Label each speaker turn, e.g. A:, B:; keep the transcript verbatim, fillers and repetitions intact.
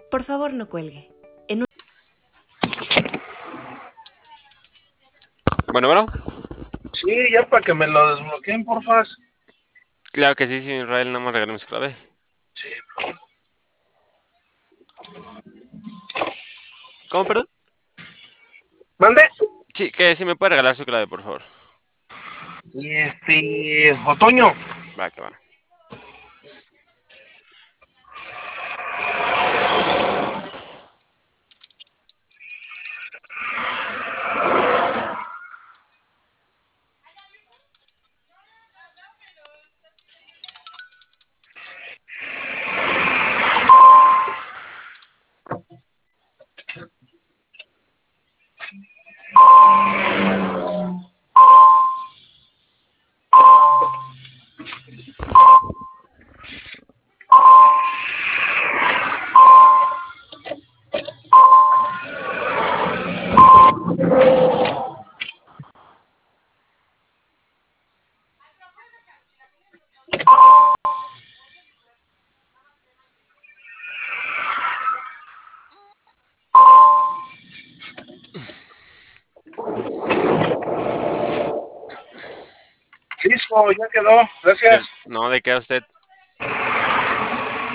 A: Por favor, no cuelgue. En un...
B: Bueno, bueno.
C: Sí, ya para que me lo desbloqueen, porfa.
B: Claro que sí, señor Israel, nada más regálame su clave.
C: Sí.
B: ¿Cómo, perdón?
C: ¿Mande?
B: Sí, que sí me puede regalar su clave, por favor.
C: Y este... Otoño.
B: Va, que va.
C: Listo, ya quedó.
B: De-
C: Gracias.
B: no, ¿de qué a usted?